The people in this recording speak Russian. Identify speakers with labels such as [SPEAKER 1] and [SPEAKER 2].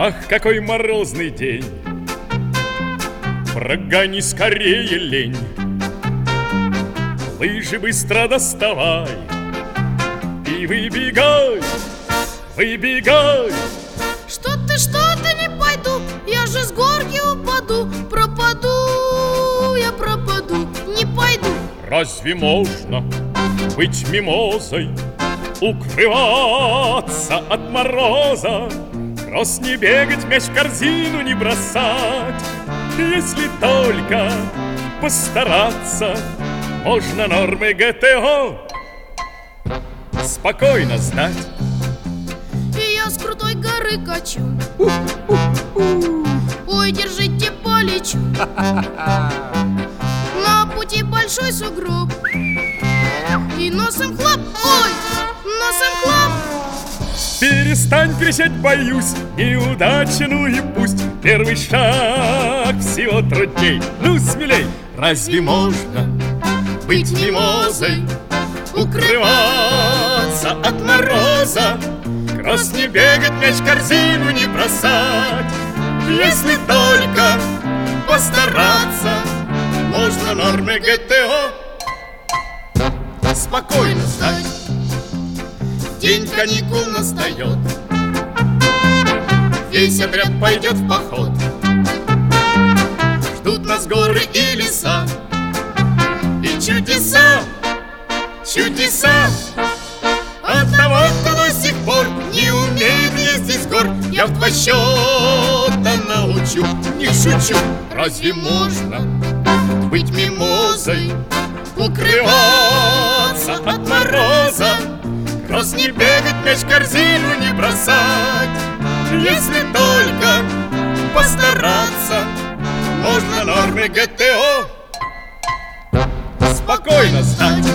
[SPEAKER 1] Ах, какой морозный день! Прогони скорее лень. Лыжи быстро доставай и выбегай, выбегай.
[SPEAKER 2] Что ты, не пойду, я же с горки упаду. Пропаду, я пропаду, не пойду.
[SPEAKER 1] Разве можно быть мимозой, укрываться от мороза, кросс не бегать, мяч в корзину не бросать? Если только постараться, можно нормы ГТО спокойно сдать.
[SPEAKER 2] И я с крутой горы качу. Ой, держите, полечу. На пути большой сугроб. И носом хлоп, ой, носом хлоп.
[SPEAKER 1] Перестань кричать, боюсь, неудача, ну и пусть. Первый шаг всего трудней, ну смелей. Разве можно быть мимозой, укрываться от мороза, кросс не бегать, мяч в корзину не бросать? Если только постараться, можно нормы ГТО спокойно сдать. День каникул настает, весь отряд пойдет в поход. Ждут нас горы и леса, и чудеса, чудеса. От того, кто до сих пор не умеет ездить с гор, я в 2 счета научу, не шучу. Разве можно быть мимозой, укрываться от мороза, кросс не бегать, мяч в корзину не бросать? Если только постараться, можно нормы ГТО спокойно сдать.